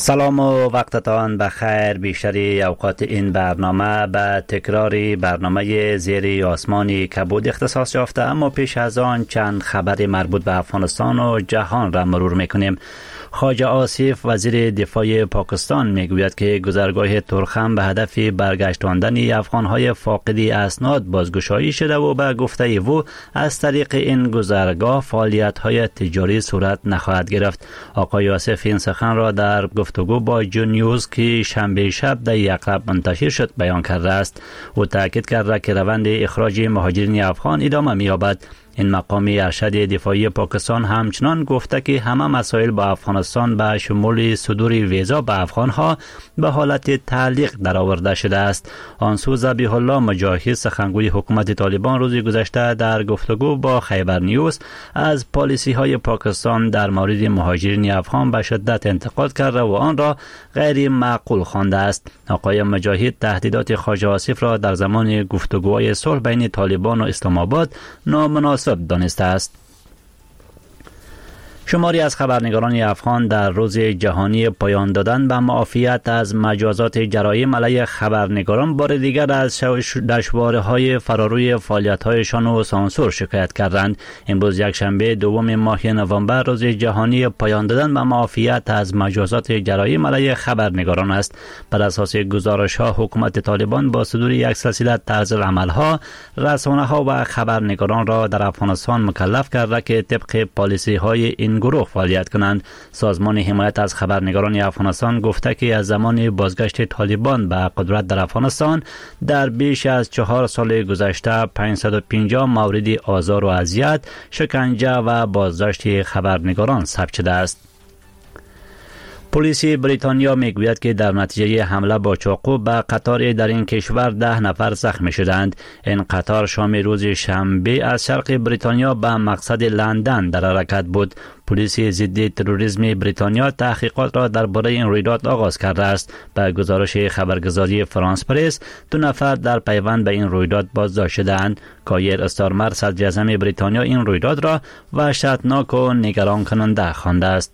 سلام و وقتتان بخیر. بیشتری اوقات این برنامه به تکراری برنامه زیر آسمانی کبود اختصاص یافته، اما پیش از آن چند خبر مربوط به افغانستان و جهان را مرور میکنیم. خواجه آصف وزیر دفاع پاکستان میگوید که گذرگاه ترخم به هدف برگشتاندن افغانهای فاقدی اسناد بازگشایی شده و به گفته او از طریق این گذرگاه فعالیت‌های تجاری صورت نخواهد گرفت. آقای آصف این سخن را در گفتگو با جون نیوز که شنبه شب در یقرب منتشر شد بیان کرده است. او تاکید کرده که روند اخراج مهاجرین افغان ادامه می‌یابد. این مقامی ارشد دفاعی پاکستان همچنان گفته که همه مسائل با افغانستان به شمول صدور ویزا به افغانها به حالت تعلیق درآورده شده است. آنسو ذبیح الله مجاهد سخنگوی حکومت طالبان روز گذشته در گفتگو با خیبر نیوز از پالیسی های پاکستان در مورد مهاجرین افغان به شدت انتقاد کرده و آن را غیر معقول خوانده است. آقای مجاهد تهدیدات خواجه آصف را در زمان گفتگوهای صلح بین طالبان و اسلام آباد نامناسب دانسته است. شماری از خبرنگاران افغان در روز جهانی پایان دادن به معافیت از مجازات جرایم علیه خبرنگاران بار دیگر از دشوارهای فراروی فعالیت‌هایشان و سانسور شکایت کردند. امروز یکشنبه دوم ماه نوامبر روز جهانی پایان دادن به معافیت از مجازات جرایم علیه خبرنگاران است. بر اساس گزارش‌ها حکومت طالبان با صدور یک سلسله طرز عمل‌ها رسانه‌ها و خبرنگاران را در افغانستان مکلف کرده که طبق پالیسی‌های این گروه فعالیت کنند. سازمان حمایت از خبرنگاران افغانستان گفته که از زمان بازگشت طالبان به قدرت در افغانستان در بیش از 4 سال گذشته 550 مورد آزار و اذیت، شکنجه و بازداشت خبرنگاران ثبت شده است. پلیس بریتانیا میگوید که در نتیجه حمله با چاقو به قطار در این کشور 10 نفر زخمی شدند. این قطار شام روز شنبه از شرق بریتانیا به مقصد لندن در حرکت بود. پلیس ضد تروریسم بریتانیا تحقیقات را درباره این رویداد آغاز کرده است. به گزارش خبرگزاری فرانس پرس 2 نفر در پیوند به این رویداد بازداشت شدند. کایر استارمر صدر اعظم بریتانیا این رویداد را وحشتناک و نگران کننده خوانده است.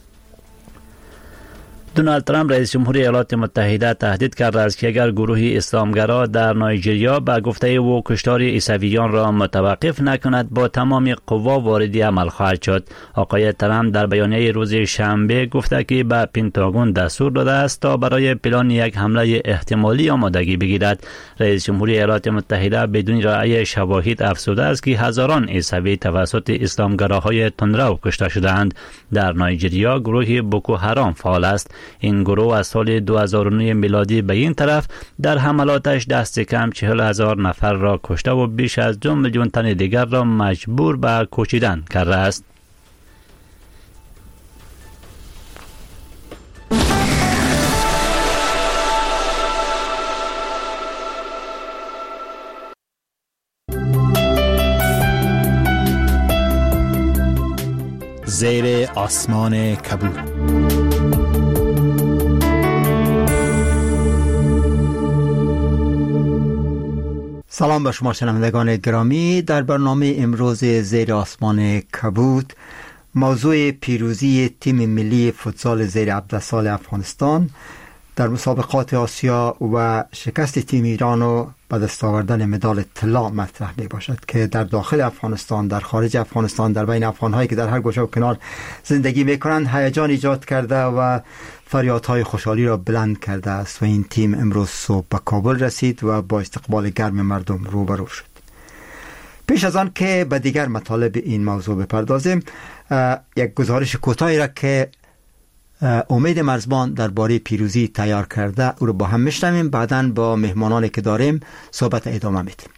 دونالد ترامپ رئیس جمهوری ایالات متحده تهدید کرده است که اگر گروه اسلامگرا در نایجریا به گفته او کشتار عیسویان را متوقف نکند با تمام قوا وارد عمل خواهد شد. آقای ترامپ در بیانیه روز شنبه گفته که به پنتاگون دستور داده است تا برای پلان یک حمله احتمالی آمادگی بگیرد. رئیس جمهوری ایالات متحده بدون رأی شواهد افزوده است که هزاران عیسوی توسط اسلامگراهای تندرو کشته شدند. در نایجریا گروه بوکو حرام فعال است. این گروه از سال 2009 میلادی به این طرف در حملاتش دست کم 40,000 نفر را کشته و بیش از 2 میلیون تن دیگر را مجبور به کوچیدن کرده است. زیر آسمان کبود. سلام به شما شنوندگان گرامی. در برنامه امروز زیر آسمان کبود موضوع پیروزی تیم ملی فوتسال زیر 17 سال افغانستان در مسابقات آسیا و شکست تیم ایران و به دست آوردن مدال طلا مطرح می باشد که در داخل افغانستان، در خارج افغانستان، در بین افغان‌هایی که در هر گوشه و کنار زندگی می کنند هیجان ایجاد کرده و فریادهای خوشحالی را بلند کرده است و این تیم امروز صبح به کابل رسید و با استقبال گرم مردم روبرو شد. پیش از آن که به دیگر مطالب این موضوع بپردازیم، یک گزارش کوتاهی را که امید مرزبان درباره پیروزی تیار کرده او رو با هم میشنویم. بعداً با مهمانانی که داریم صحبت ادامه میدیم.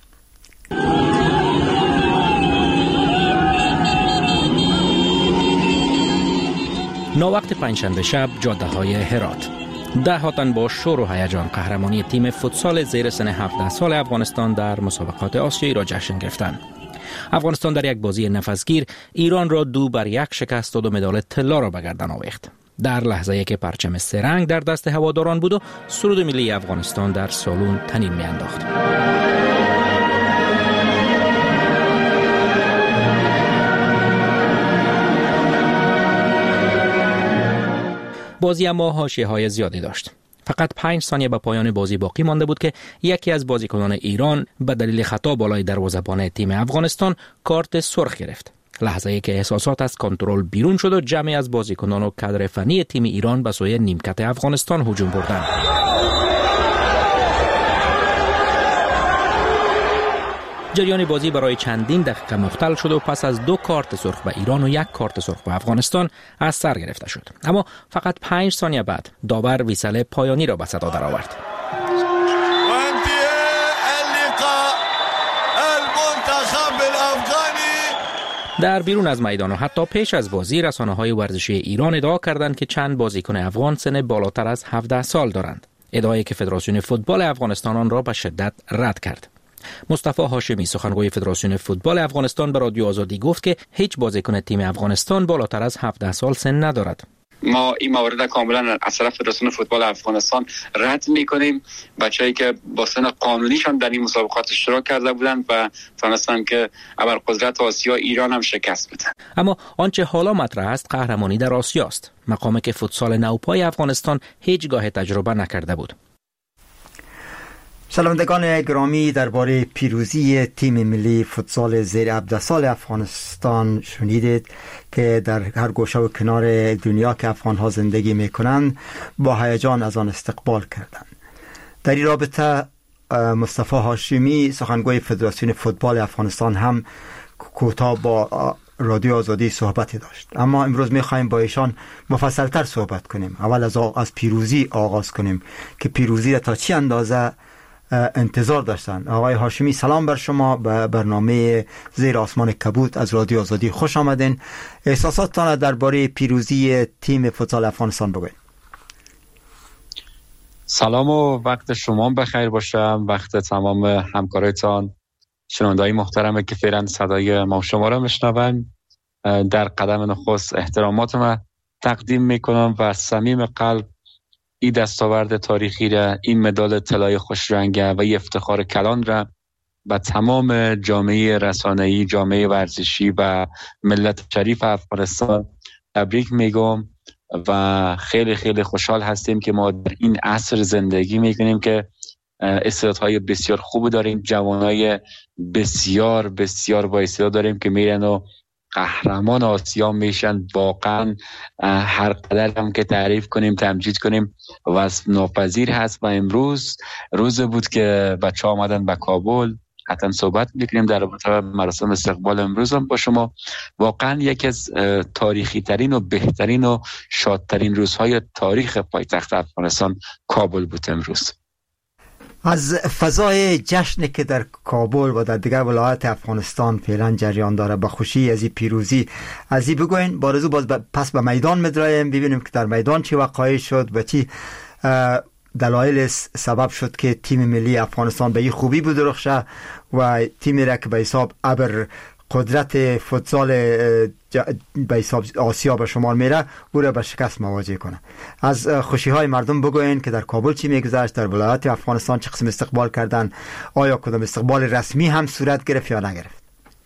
ناوقت پنجشنبه شب جاده های هرات، ده تن با شور و هیجان قهرمانی تیم فوتسال زیر سن 17 سال افغانستان در مسابقات آسیایی را جشن گرفتند. افغانستان در یک بازی نفسگیر ایران را 2-1 شکست داد و مدال طلا را به گردن آویخت. در لحظه‌ای که پرچم سه رنگ در دست هواداران بود و سرود ملی افغانستان در سالن طنین می‌انداخت. بازی اما حاشیه‌های زیادی داشت. فقط 5 ثانیه به پایان بازی باقی مانده بود که یکی از بازیکنان ایران به دلیل خطا بالای دروازه‌بان تیم افغانستان کارت سرخ گرفت. لحظه‌ای که احساسات از کنترل بیرون شد و جمعی از بازیکنان و کادر فنی تیم ایران به سوی نیمکت افغانستان هجوم بردند. جریان بازی برای چندین دقیقه مختل شد و پس از 2 کارت سرخ به ایران و 1 کارت سرخ به افغانستان از سر گرفته شد. اما فقط 5 ثانیه بعد داور ویسل پایانی را به صدا درآورد. در بیرون از میدان و حتی پیش از بازی رسانه‌های ورزشی ایران ادعا کردند که چند بازیکن افغان سن بالاتر از 17 سال دارند. ادعایی که فدراسیون فوتبال افغانستان آن را به شدت رد کرد. مصطفی هاشمی سخنگوی فدراسیون فوتبال افغانستان به رادیو آزادی گفت که هیچ بازیکن تیم افغانستان بالاتر از 17 سال سن ندارد. ما این مورد کاملا از طرف فدراسیون فوتبال افغانستان رد می‌کنیم. بچه‌ای که با سن قانونیشان در این مسابقات اشتراک کرده بودند و تونستند که ابرقدرت آسیا ایران هم شکست بدن. اما آنچه حالا مطرح است قهرمانی در آسیا است، مقامی که فوتسال نوپای افغانستان هیچگاه تجربه نکرده بود. شنوندگان گرامی، درباره پیروزی تیم ملی فوتسال زیر 17 سال افغانستان شنیدید که در هر گوشه و کنار دنیا که افغان‌ها زندگی می‌کنند با هیجان از آن استقبال کردند. در این رابطه مصطفی هاشمی سخنگوی فدراسیون فوتبال افغانستان هم کوتاه با رادیو آزادی صحبتی داشت، اما امروز می‌خوایم با ایشان مفصل‌تر صحبت کنیم. اول از پیروزی آغاز کنیم که پیروزی تا چه اندازه انتظار داشتن. آقای هاشمی سلام بر شما، به برنامه زیر آسمان کبوت از رادیو آزادی خوش آمدین. احساساتتان درباره پیروزی تیم فوتسال افغانستان بگوید. سلام و وقت شما بخیر باشم، وقت تمام همکارایتان، شنونده‌های محترمه که فعلا صدای ما شما را میشنون. در قدم نخست احترامات ما تقدیم میکنم و از صمیم قلب این دستاورد تاریخی را، این مدال طلای خوش رنگ و این افتخار کلان را به تمام جامعه رسانه‌ای، جامعه ورزشی و ملت شریف افغانستان تبریک میگم و خیلی خیلی خوشحال هستیم که ما در این عصر زندگی میکنیم که استعدادهای بسیار خوب داریم، جوانای بسیار بسیار با استعداد داریم که میرن و قهرمان آسیا میشن. واقعا هر قدر هم که تعریف کنیم، تمجید کنیم وصف ناپذیر هست. و امروز روز بود که بچه ها آمدن به کابل، حتما صحبت میکنیم در رابطه مراسم استقبال امروز هم با شما. واقعا یکی از تاریخی ترین و بهترین و شادترین روزهای تاریخ پایتخت افغانستان کابل بود امروز. از فضای جشنی که در کابل و در دیگر ولایات افغانستان فعلا جریان داره، با خوشی از این پیروزی از این بگوین. بارزو باز پس به میدان مدرایم ببینیم که در میدان چی وقایع شد و چی دلایل سبب شد که تیم ملی افغانستان به این خوبی بدرخشه و تیمی را که به حساب ابر قدرت فوتسال به حساب آسیا به شمار میره او را به شکست مواجه کنه. از خوشی های مردم بگوین که در کابل چی میگذشت، در ولایات افغانستان چه قسم استقبال کردن، آیا کدام استقبال رسمی هم صورت گرفت یا نگرفت؟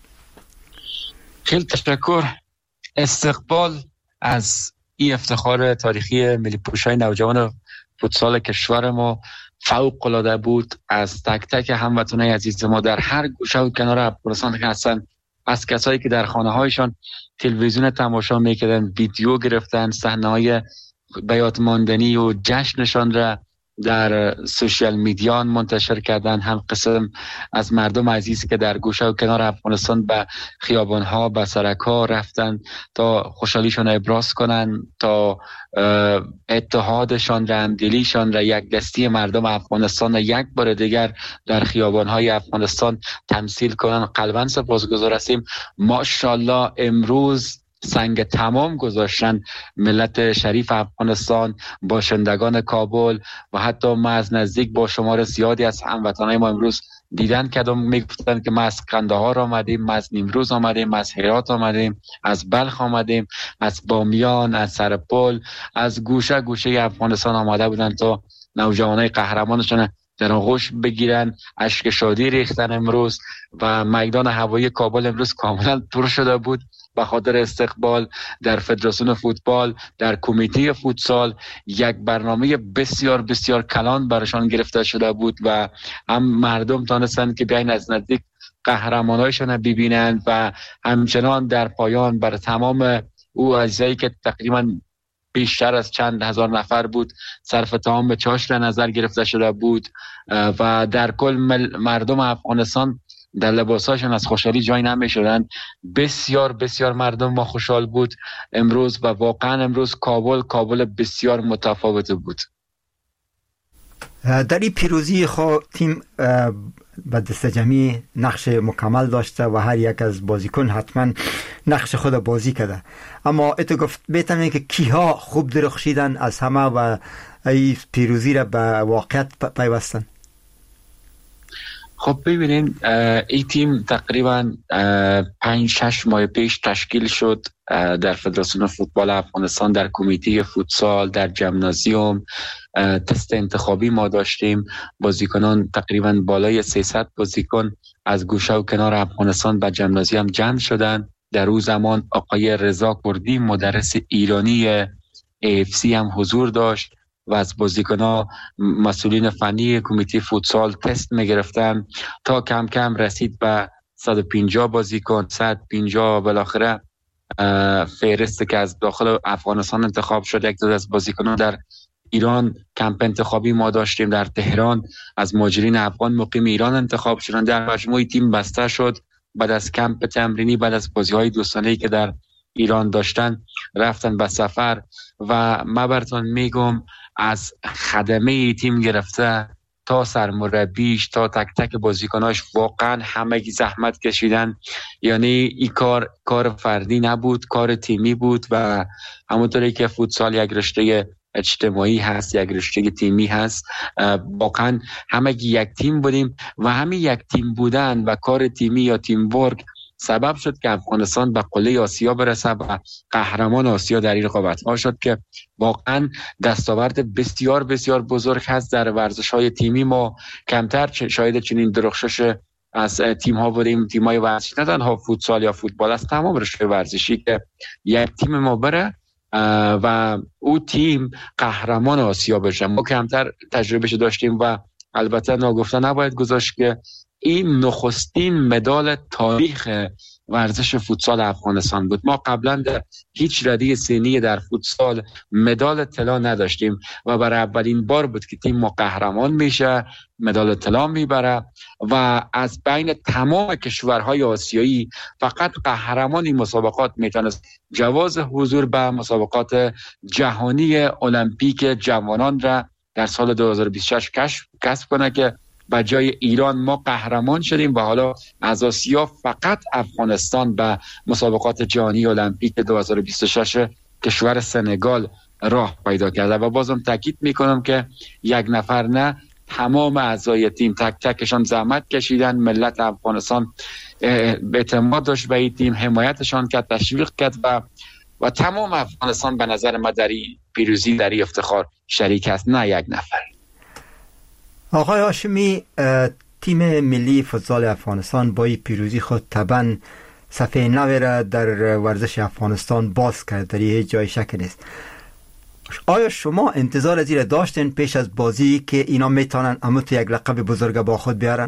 خیلی تشکر. استقبال از این افتخار تاریخی ملی پوشای نوجوان فوتسال کشور ما فوق العاده بود. از تک تک هموطنان عزیز ما در هر گوشه و کنار افغانستان که هستن، از کسایی که در خانه هایشان تلویزیون تماشا میکردن، ویدیو گرفتن، صحنه های به یاد ماندنی و جشنشان را در سوشیال میدیا منتشر کردن. هم قسم از مردم عزیز که در گوشه و کنار افغانستان به خیابان‌ها، به سرک‌ها رفتن تا خوشحالیشان ابراز کنن، تا اتحادشان را، همدلیشان را، یک دستی مردم افغانستان را یک بار دیگر در خیابان‌های افغانستان تمثیل کنن. قلباً سپاسگزار هستیم. ماشاءالله امروز سنگ تمام گذاشتن ملت شریف افغانستان، باشندگان کابل و حتی ما از نزدیک با شمار زیادی از هموطنان ما امروز دیدن کردم، میگفتن که ما از قندهار آمدیم، ما از نیمروز آمدیم، از هرات آمدیم، از بلخ آمدیم، از بامیان، از سرپل، از گوشه گوشه افغانستان آمده بودن تا نوجوانای قهرمانشون در آغوش بگیرن. اشک شادی ریختن امروز و میدان هوایی کابل امروز کاملا پر شده بود به خاطر استقبال در فدراسیون فوتبال، در کمیته فوتسال یک برنامه بسیار بسیار کلان برشان گرفته شده بود و هم مردم تانستند که بیاین از نزدیک قهرمانایشان ببینند و همچنان در پایان بر تمام او اجزایی که تقریبا بیشتر از چند هزار نفر بود صرف تمام به چاشت نظر گرفته شده بود و در کل مردم افغانستان در لباساشون از خوشحالی جای نمی شدن. بسیار بسیار مردم ما خوشحال بود امروز و واقعا امروز کابل بسیار متفاوت بود. در این پیروزی تیم به دست جمعی نقش مکمل داشته و هر یک از بازیکن حتما نقش خود بازی کرده، اما اتو گفت بهتره که کیها خوب درخشیدن از همه و این پیروزی را به واقعیت پیوستن؟ خب ببینین این تیم تقریبا 5-6 ماه پیش تشکیل شد در فدراسیون فوتبال افغانستان، در کمیته فوتسال، در جمنازیوم تست انتخابی ما داشتیم. بازیکنان تقریبا بالای 300 بازیکن از گوشه و کنار افغانستان به جمنازیوم جمع شدن. در اون زمان آقای رضا کردی مدرس ایرانی AFC هم حضور داشت و از بازیکن‌ها مسئولین فنی کمیته فوتسال تست می‌گرفتن تا کم کم رسید به 150 بازیکن، 150 بالاخره فهرستی که از داخل افغانستان انتخاب شد. یک دو از بازیکنان در ایران کمپ انتخابی ما داشتیم، در تهران از مهاجرین افغان مقیم ایران انتخاب شدن. در مجموع تیم بسته شد. بعد از کمپ تمرینی، بعد از بازی‌های دوستانه‌ای که در ایران داشتن، رفتن به سفر و من براتون میگم از خدمه تیم گرفته تا سرمربیش تا تک تک بازیکناش واقعا همه زحمت کشیدن. یعنی این کار فردی نبود، کار تیمی بود و همونطوری که فوتسال یک رشته اجتماعی هست، یک رشته تیمی هست، واقعا همه یک تیم بودیم و همین یک تیم بودن و کار تیمی یا تیم ورک سبب شد که افغانستان به قله آسیا برسه و قهرمان آسیا در این رقابت‌ها شد که واقعا دستاورد بسیار بسیار بزرگ هست. در ورزش‌های تیمی ما کمتر شاید چنین درخشش از تیم‌ها بودیم، تیم‌های ورزشی نه تنها فوتسال یا فوتبال، از تمام رشته ورزشی که یک تیم ما بره و او تیم قهرمان آسیا بشه. ما کمتر تجربهش داشتیم و البته ناگفته نباید گذاشت که این نخستین مدال تاریخ ورزش فوتسال افغانستان بود. ما قبلا در هیچ رده سنی در فوتسال مدال طلا نداشتیم و برای اولین بار بود که تیم ما قهرمان میشه، مدال طلا میبره و از بین تمام کشورهای آسیایی فقط قهرمان این مسابقات میتونست جواز حضور به مسابقات جهانی المپیک جوانان را در سال 2026 کسب کنه که به جای ایران ما قهرمان شدیم و حالا از آسیا فقط افغانستان به مسابقات جهانی المپیک 2026 کشور سنگال راه پیدا کرده. و بازم تاکید میکنم که یک نفر نه، تمام اعضای تیم تک تکشان زحمت کشیدن. ملت افغانستان اعتماد داشت به این تیم، حمایتشان کرد، تشویق کرد و تمام افغانستان به نظر ما در این پیروزی، در این افتخار شریک است، نه یک نفر. آقای هاشمی، تیم ملی فوتسال افغانستان با این پیروزی خود طبعا صفحه نو را در ورزش افغانستان باز کرد، در هیچ جای شک نیست. آیا شما انتظار از این را داشتین پیش از بازی که اینا میتونن اموت یک لقب بزرگ با خود بیارن؟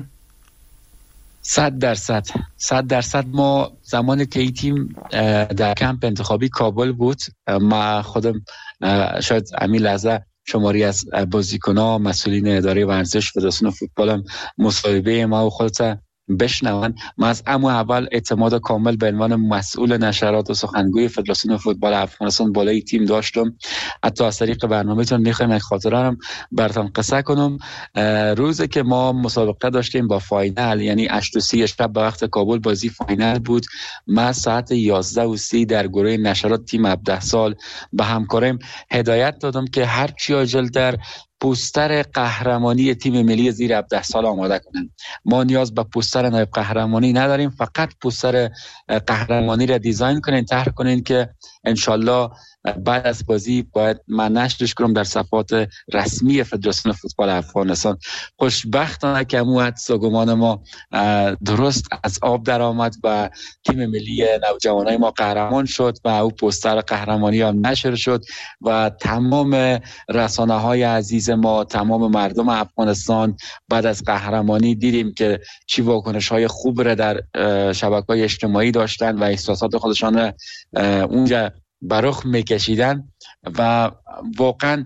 100% ما زمانی که این تیم در کمپ انتخابی کابل بود، ما خودم شاید همین لحظه شماری از بازیکن‌ها، مسئولین اداره ورزش فدراسیون فوتبال هم مصاحبه ما و خودت بشنون. من از اول اعتماد کامل به عنوان مسئول نشرات و سخنگوی فدراسیون فوتبال افغانستان بالای تیم داشتم. حتی از طریق برنامه‌تون می‌خوایم یک خاطره هم براتون قصه کنم. روزی که ما مسابقه داشتیم با فاینال، یعنی 8:30 شب به وقت کابل بازی فاینال بود، من ساعت 11:30 در گروه نشرات تیم 17 سال به همکارم هدایت دادم که هر چی عاجل در پوستر قهرمانی تیم ملی زیر 17 سال آماده کنن. ما نیاز به پوستر نایب قهرمانی نداریم، فقط پوستر قهرمانی را دیزاین کنین، طرح کنین که انشالله بعد از بازی باید من نشرش کنم در صفحات رسمی فدراسیون فوتبال افغانستان. خوشبختانه که امو ساگمان ما درست از آب در آمد و تیم ملی نوجوانای ما قهرمان شد و او پوستر قهرمانی هم نشر شد و تمام رسانه های عزیز ما، تمام مردم افغانستان بعد از قهرمانی دیدیم که چی واکنش های خوب را در شبکه‌های اجتماعی داشتن و احساسات خودشان اونجا برخ میکشیدن و واقعا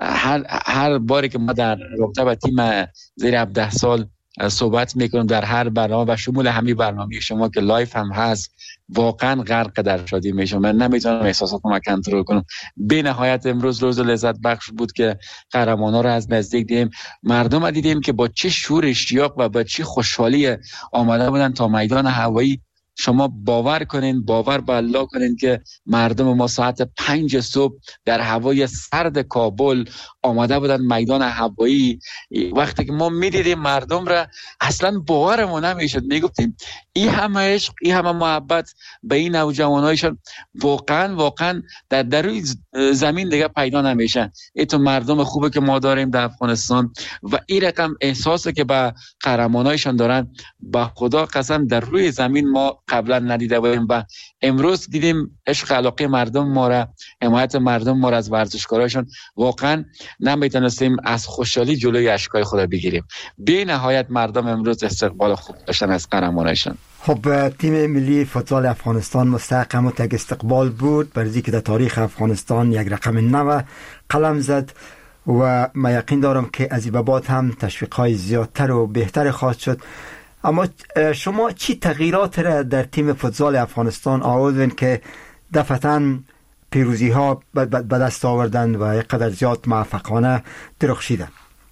هر باری که ما در رابطه با تیم زیر 17 سال صحبت میکنم در هر برنامه و شمول همین برنامه شما که لایف هم هست، واقعا غرق در شادی میشم. من نمیتونم احساساتم کنترل کنم. به نهایت امروز روز لذت بخش بود که قهرمانا رو از نزدیک دیدیم، مردم دیدیم که با چه شور اشتیاق و با چه خوشحالی آمده بودن تا میدان هوایی. شما باور به الله کنین که مردم ما ساعت 5 صبح در هوای سرد کابل آمده بودن میدان هوایی. وقتی که ما میدیدیم مردم را اصلا باورمون نمیشد، میگفتیم این همه عشق، این همه محبت به این نوجوانایشان واقعا در روی زمین دیگه پیدا نمیشن. این تو مردم خوبه که ما داریم در افغانستان و این رقم احساسی که به قهرمانایشان دارن با خدا قسم در روی زمین ما قبلا ندیده بودیم و امروز دیدیم عشق علاقه مردم ما را، حمایت مردم ما را از ورزشکارایشان. واقعا نمیتونستیم از خوشحالی جلوی اشکای خود بگیریم. بی نهایت مردم امروز استقبال خوب داشتن از قهرمانایشان. خب تیم ملی فوتبال افغانستان مستحقم و تک استقبال بود، برای که در تاریخ افغانستان یک رقم نو قلم زد و من یقین دارم که از این بعد هم تشویق‌های زیادتر و بهتر خواهد شد. اما شما چی تغییرات را در تیم فوتبال افغانستان آوردین که دفعتاً پیروزی ها به دست آوردن و یک قدر زیاد موفقانه درخشیدن؟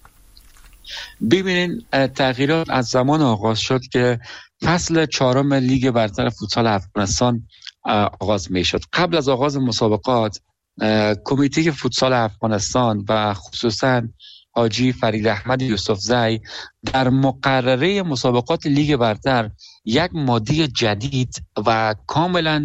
ببینین تغییرات از زمان آغاز شد که فصل 4 لیگ برتر فوتبال افغانستان آغاز می شد. قبل از آغاز مسابقات کمیته فوتبال افغانستان و خصوصاً حاجی فرید احمد یوسفزی در مقرره مسابقات لیگ برتر یک ماده جدید و کاملا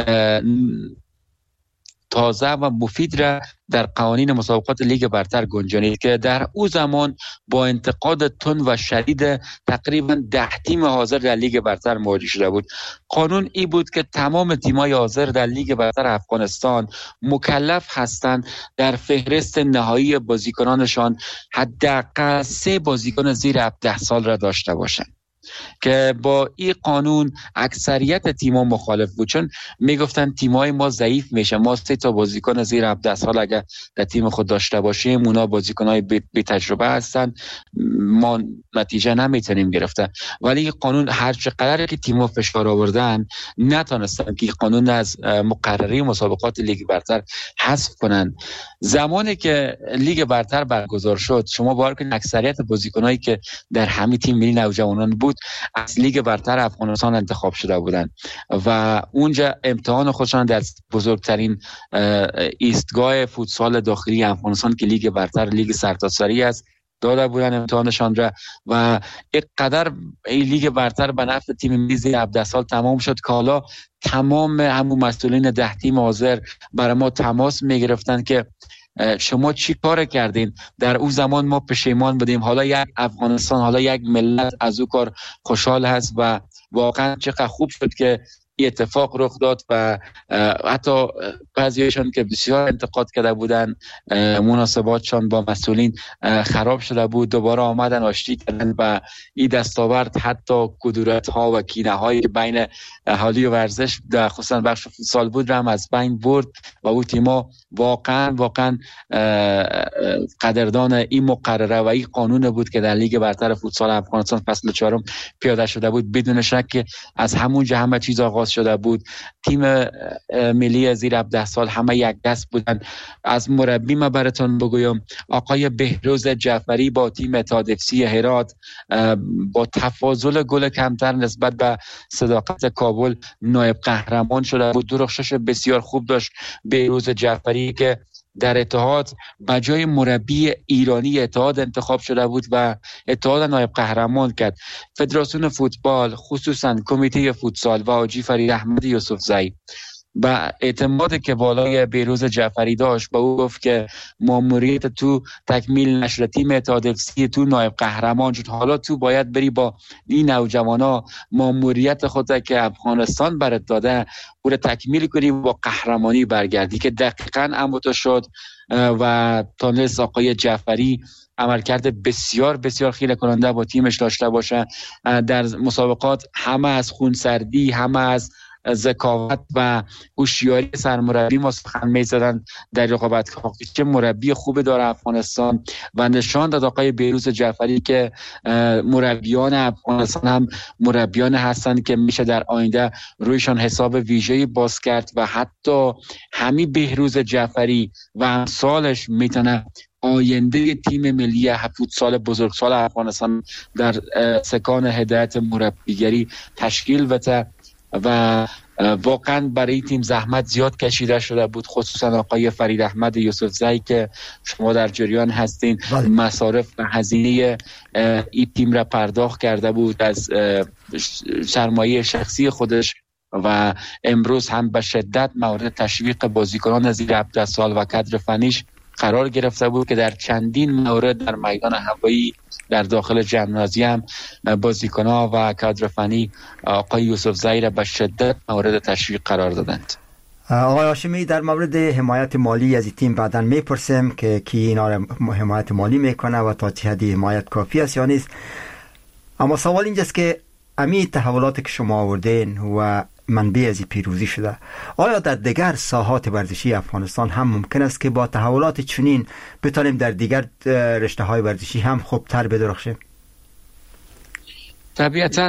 تازه و مفید را در قوانین مسابقات لیگ برتر گنجانید که در او زمان با انتقاد تند و شدید تقریبا 10 تیم حاضر در لیگ برتر مواجه شده بود. قانون ای بود که تمام تیم‌های حاضر در لیگ برتر افغانستان مکلف هستند در فهرست نهایی بازیکنانشان حداقل 3 بازیکن زیر 17 سال را داشته باشند. که با این قانون اکثریت تیم‌ها مخالف بود، چون میگفتن تیم‌های ما ضعیف میشه، ما 3 تا بازیکن زیر 17 سال اگر در تیم خود داشته باشیم اونا بازیکن‌های بی تجربه هستن، ما نتیجه نمیتونیم گرفته. ولی این قانون هر چقدر که تیم‌ها فشار آوردن نتونستن که قانون از مقرره مسابقات لیگ برتر حذف کنن. زمانی که لیگ برتر برگزار شد شما باور کنید اکثریت بازیکنایی که در همین تیم ملی نوجوانان بود از لیگ برتر افغانستان انتخاب شده بودند و اونجا امتحان خودشان در بزرگترین ایستگاه فوتسال داخلی افغانستان که لیگ برتر، لیگ سرتاسری است، داده بودن امتحانشان را و اینقدر این لیگ برتر به نفع تیم ملی زیر 17 سال تمام شد که حالا تمام همون مسئولین 10 تیم حاضر برای ما تماس میگرفتن که شما چی کار کردین؟ در اون زمان ما پشیمان بودیم، حالا یک افغانستان، حالا یک ملت از اون کار خوشحال هست و واقعا چقدر خوب شد که اتفاق رخ داد و حتی بعضیشون که بسیار انتقاد کرده بودن مناسباتشان با مسئولین خراب شده بود، دوباره آمدن آشتی کردن و این دستاورد حتی کدورت ها و کینه هایی که بین اهالی و ورزش در خصوصا بخش فوتسال بود را هم از بین برد و او تیما واقعا قدردان این مقرره و این قانون بود که در لیگ برتر فوتسال افغانستان فصل 4 پیاده شده بود. بدون شک از همونجا همه چیز آغاز شده بود. تیم ملی زیر 17 سال همه یک دست بودن. از مربی ما براتون بگویم آقای بهروز جعفری با تیم اتحاد افسی هرات با تفاضل گل کمتر نسبت به صداقت کابل نایب قهرمان شده بود. درخشش بسیار خوب داشت بهروز جعفری که در اتحاد بجای مربی ایرانی اتحاد انتخاب شده بود و اتحاد نایب قهرمان کرد. فدراسیون فوتبال خصوصا کمیته فوتسال و حاجی فرید احمد یوسفزی و اعتمادی که بالای بهروز جعفری داشت، با او گفت که ماموریت تو تکمیل نشد، تیم اتحاد FC تو نایب قهرمان شد، حالا تو باید بری با این نوجوانا ماموریت خودت که افغانستان برات داده او را تکمیل کنی و با قهرمانی برگردی، که دقیقاً همونطور شد و تونست آقای جعفری عملکرد بسیار بسیار خیره کننده با تیمش داشته باشه. در مسابقات همه از خونسردی، همه از ذکاوت و هوشیاری سرمربی ما سخن می‌زدن در رقابت‌ها که چه مربی خوبی داره افغانستان، و نشان داد آقای بهروز جعفری که مربیان افغانستان هم مربیان هستند که میشه در آینده رویشان حساب ویژه‌ای باز کرد و حتی همین بهروز جعفری و امثالش میتونه آینده تیم ملی فوتسال بزرگسال افغانستان در سکان هدایت مربیگری تشکیل بده. و واقعا برای تیم زحمت زیاد کشیده شده بود، خصوصا آقای فرید احمد یوسفزئی که شما در جریان هستین مصارف و هزینه این تیم را پرداخت کرده بود از سرمایه شخصی خودش و امروز هم به شدت مورد تشویق بازیکنان زیر 17 سال و کادر فنیش قرار گرفته بود که در چندین مورد در میدان هوایی در داخل ژیمنازیوم بازیکن‌ها و کادر فنی آقای یوسفزئی را به شدت مورد تشویق قرار دادند. آقای هاشمی، در مورد حمایت مالی از این تیم بعداً میپرسیم که کی اینا را حمایت مالی میکنه و تا چه حدی حمایت کافی است یا نیست، اما سوال اینجاست که امی تحولاتی که شما آوردین و منبع از پیروزی شده، آیا در دیگر ساحات ورزشی افغانستان هم ممکن است که با تحولات چنین بتانیم در دیگر رشته های ورزشی هم خوبتر بدرخشیم؟ طبیعتاً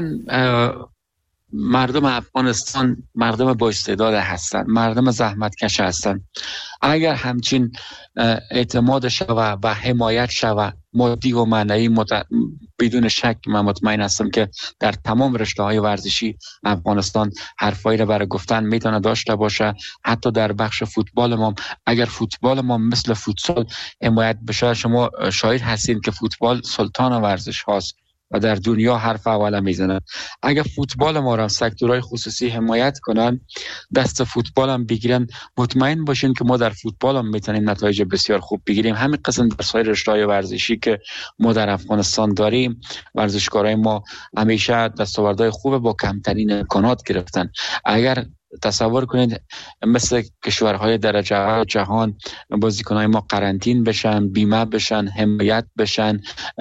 مردم افغانستان مردم با استعداد هستند، مردم زحمتکش هستند. اگر همچین اعتماد شود و حمایت شود مادی و معنوی، بدون شک من مطمئن هستم که در تمام رشته‌های ورزشی افغانستان حرفایی را برای گفتن میتونه داشته باشه. حتی در بخش فوتبال ما، اگر فوتبال ما مثل فوتسال حمایت بشه، شما شاهد هستین که فوتبال سلطان ورزش هاست و در دنیا حرف اول میزنن. اگر فوتبال ما را سکتورهای خصوصی حمایت کنن، دست فوتبال هم بگیرن، مطمئن باشین که ما در فوتبال هم میتونیم نتایج بسیار خوب بگیریم. همین قسم در سایر رشته‌های ورزشی که ما در افغانستان داریم، ورزشکارای ما همیشه دستاوردهای خوب با کمترین امکانات گرفتن. اگر تصور کنید مثل کشورهای درجه اول جهان بازیکنای ما قرنطین بشن، بیمه بشن، حمایت بشن،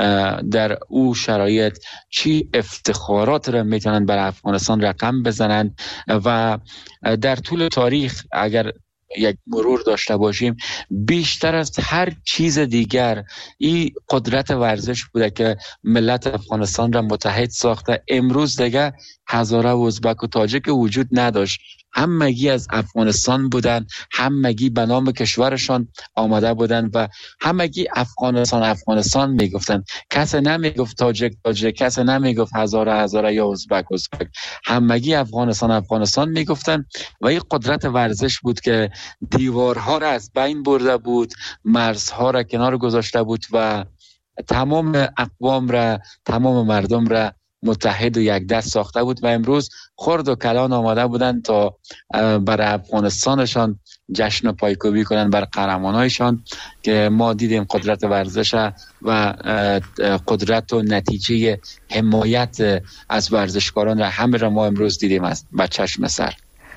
در او شرایط چی افتخارات را میتونن بر افغانستان رقم بزنن. و در طول تاریخ اگر یک مرور داشته باشیم، بیشتر از هر چیز دیگر این قدرت ورزش بوده که ملت افغانستان را متحد ساخته. امروز دیگه هزاره و ازبک و تاجک وجود نداشت، همگی از افغانستان بودن، همگی به نام کشورشان آمده بودن و همگی افغانستان میگفتن. کسی نمیگفت تاجک، کسی نمیگفت هزاره یا ازبک. همگی افغانستان میگفتن و این قدرت ورزش بود که دیوارها را از بین برده بود، مرزها را کنار گذاشته بود و تمام اقوام را، تمام مردم را متحد و یک دست ساخته بود و امروز خرد و کلان آماده بودند تا برای افغانستانشان جشن و پایکوبی کنند بر قهرمانایشان، که ما دیدیم قدرت ورزش و قدرت و نتیجه حمایت از ورزشکاران را همه را ما امروز دیدیم از با چشم سر.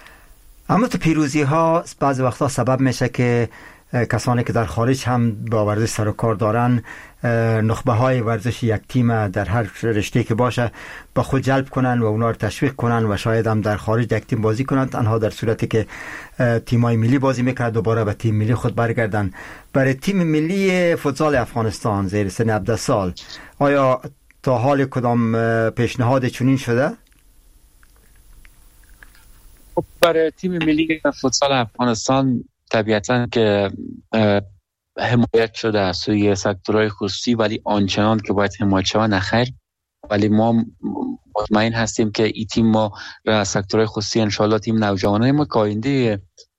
اما تو پیروزی ها بعضی وقتا سبب میشه که کسانی که در خارج هم با ورزش سر و کار دارن نخبه های ورزش یک تیم در هر رشته که باشه با خود جلب کنن و اونا رو تشویق کنن و شاید هم در خارج یک تیم بازی کنن، تنها در صورتی که تیمای ملی بازی میکنن دوباره به تیم ملی خود برگردن. برای تیم ملی فوتسال افغانستان زیر سن 17 سال آیا تا حال کدام پیشنهاد چنین شده؟ برای تیم ملی فوتسال افغانستان طبیعتاً که حمایت شده از سوی سکتورهای خصوصی، ولی آنچنان که باید حمایت شود نخیر. ولی ما مطمئن هستیم که این تیم ما را سکتورهای خصوصی انشالله تیم نوجوانان ما که آینده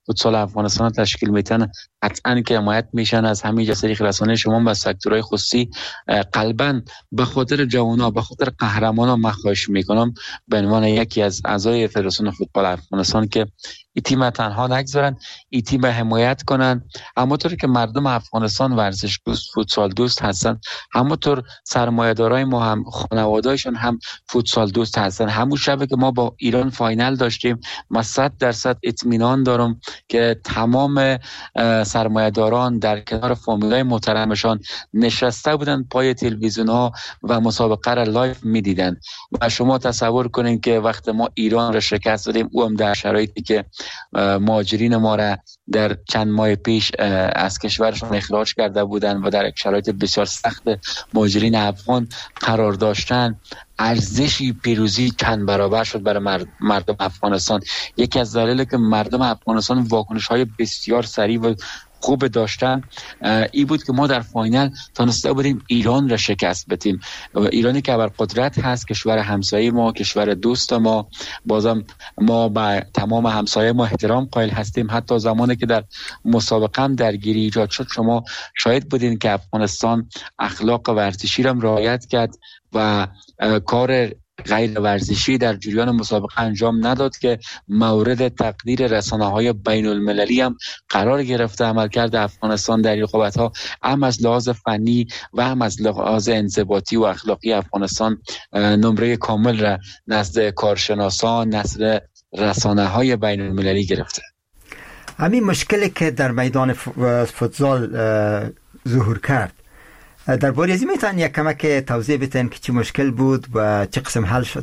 فوتسال افغانستان تشکیل میتن، قطعا که حمایت میشن از همین طریق رسانه شما و سکتورهای خصوصی. قلبا به خاطر جوانا، به خاطر قهرمانا من خواهش میکنم به عنوان یکی از اعضای فدراسیون فوتبال افغانستان که این تیم تنها نگذارن، این تیم حمایت کنن. همونطور که مردم افغانستان ورزش دوست، فوتسال دوست هستن، همونطور سرمایه‌دارای ما هم خانواده‌شون هم فوتسال دوست هستن. همون شبه که ما با ایران فاینال داشتیم، ما 100% اطمینان دارم که تمام سرمایه‌داران در کنار فامیلای محترمشان نشسته بودن پای تلویزیون‌ها و مسابقه را لایو می‌دیدن. و شما تصور کنین که وقت ما ایران را شکست دادیم، او هم در شرایطی که مهاجرین ما را در چند ماه پیش از کشورشون اخراج کرده بودن و در شرایط بسیار سخت مهاجرین افغان قرار داشتن، ارزش پیروزی چند برابر شد برای مردم افغانستان. یکی از دلایلی که مردم افغانستان واکنش‌های بسیار سریع و خوب داشتن ای بود که ما در فاینال تونسته بودیم ایران را شکست بدیم. ایرانی که ابرقدرت هست، کشور همسایه ما، کشور دوست ما. بازم ما به تمام همسایه ما احترام قائل هستیم. حتی زمانی که در مسابقه هم درگیری ایجاد شد، شما شاهد بودین که افغانستان اخلاق ورزشی را رعایت کرد و کار غیر ورزشی در جریان مسابقه انجام نداد که مورد تقدیر رسانه‌های بین‌المللی هم قرار گرفته. عملکرد افغانستان در رقابت‌ها هم از لحاظ فنی و هم از لحاظ انضباطی و اخلاقی افغانستان نمره کامل را نزد کارشناسان، نزد رسانه‌های بین‌المللی گرفته. همین مشکلی که در میدان فوتسال ظهور کرد، درباره از این میتونن یک کمک توضیح بدین که چی مشکل بود و چه قسم حل شد؟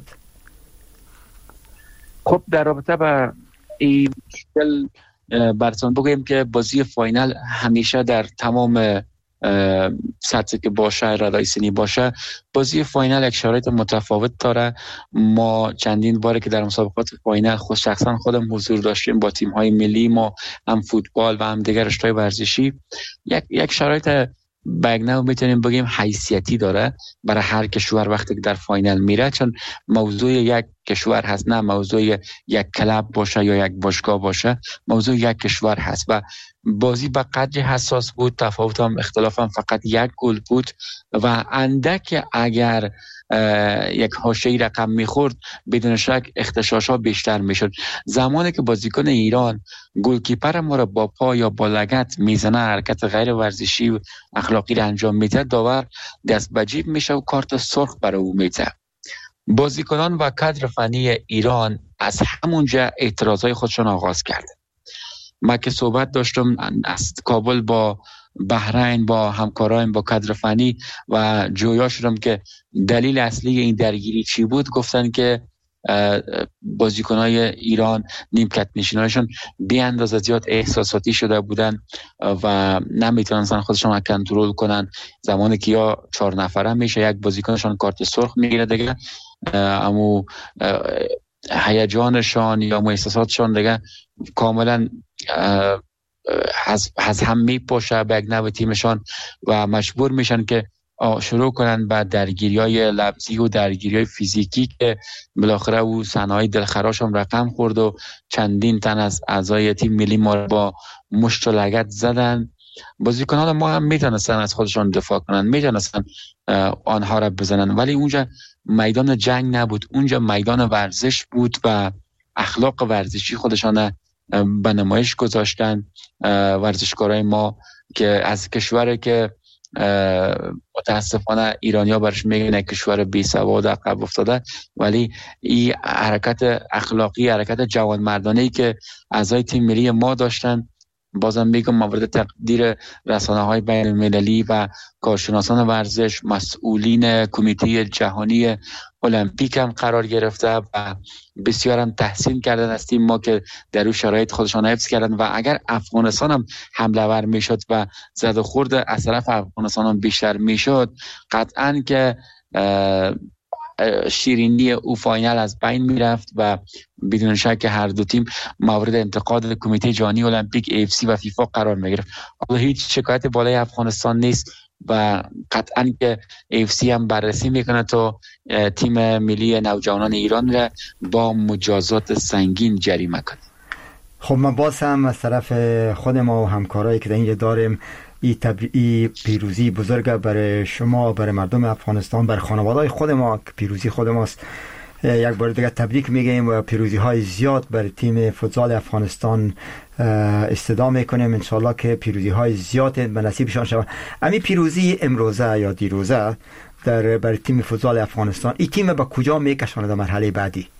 خب در رابطه با این مشکل براتون بگویم که بازی فاینال همیشه در تمام سطحی که باشه، ردای سنی باشه، بازی فاینال یک شرایط متفاوت داره. ما چندین باره که در مسابقات فاینال خود شخصا خودم حضور داشتیم با تیم‌های ملی ما، هم فوتبال و هم دیگر رشته‌های ورزشی. یک شرایط بگنو میتونیم بگیم حیثیتی داره برای هر کشور وقتی که در فاینال میره، چون موضوع یک کشور هست، نه موضوع یک کلب باشه یا یک باشگاه باشه، موضوع یک کشور هست. و بازی به قدری حساس بود، تفاوت هم اختلاف هم فقط یک گل بود و اندک اگر یک حاشیه‌ای رقم میخورد بدون شک اختشاش‌ها بیشتر میشد. زمانی که بازیکن ایران گلکیپر ما را با پا یا با لگد میزنه، حرکت غیر ورزشی و اخلاقی را انجام میده، داور دست به جیب میشه و کارت سرخ برای او میده. بازیکنان و کادر فنی ایران از همونجا اعتراضای خودشون آغاز کرد. من که صحبت داشتم از کابل با بحرین، با همکارایم، با کادر فنی و جویا شدم که دلیل اصلی این درگیری چی بود. گفتن که بازیکنای ایران، نیمکت نشینایشون بی اندازه زیاد احساساتی شده بودن و نمیتونستن خودشون کنترل کنن. زمانی که یا 4 نفره میشه، یک بازیکنشون کارت سرخ میگیره دیگه، اما هیجانشان یا احساساتشان دیگه کاملا از هم میپاشه به یک نوع تیمشان و مجبور میشن که شروع کنن به درگیری‌های لفظی و درگیری‌های فیزیکی که بالاخره او صحنه‌های دلخراش هم رقم خورد و چندین تن از اعضای تیم ملی ما رو با مشت و لگد زدن. بازیکنان ما هم میتونستن از خودشان دفاع کنن، میتونستن آنها را بزنن، ولی اونجا میدان جنگ نبود، اونجا میدان ورزش بود و اخلاق ورزشی خودشان به نمایش گذاشتن. ورزشکارای ما که از کشوری که متاسفانه ایرانی‌ها برش میگن کشور بی سواد عقب افتاده، ولی این حرکت اخلاقی، حرکت جوانمردانه‌ای که اعضای تیم ملی ما داشتن، بازم میگم مورد تقدیر رسانه‌های بین‌المللی و کارشناسان ورزش، مسئولین کمیته جهانی المپیک هم قرار گرفته و بسیار هم تحسین کردن از تیم ما که در اون شرایط خودشان حفظ کردن. و اگر افغانستان هم حمله ور میشد و زد و خورد از طرف افغانستان هم بیشتر میشد، قطعاً که شیرینی او فاینال از بین میرفت و بدون شک هر دو تیم مورد انتقاد کمیته جهانی المپیک AFC و فیفا قرار میگرفت. حالا هیچ شکایت بالای افغانستان نیست و قطعاً که AFC هم بررسی میکنه تا تیم ملی نوجوانان ایران را با مجازات سنگین جریمه کنه. خب من باز هم از طرف خود ما و همکارایی که در اینجا داریم این پیروزی بزرگ برای شما، برای مردم افغانستان، برای خانواده‌های خود ما که پیروزی خود ماست، یک بار دیگه تبریک میگیم و پیروزی های زیاد برای تیم فوتزال افغانستان استدعا میکنیم. انشالله که پیروزی های زیاد به نصیبشان شود. امی پیروزی امروزه یا دیروزه برای تیم فوتزال افغانستان، این تیم به کجا میکشاند در مرحله بعدی؟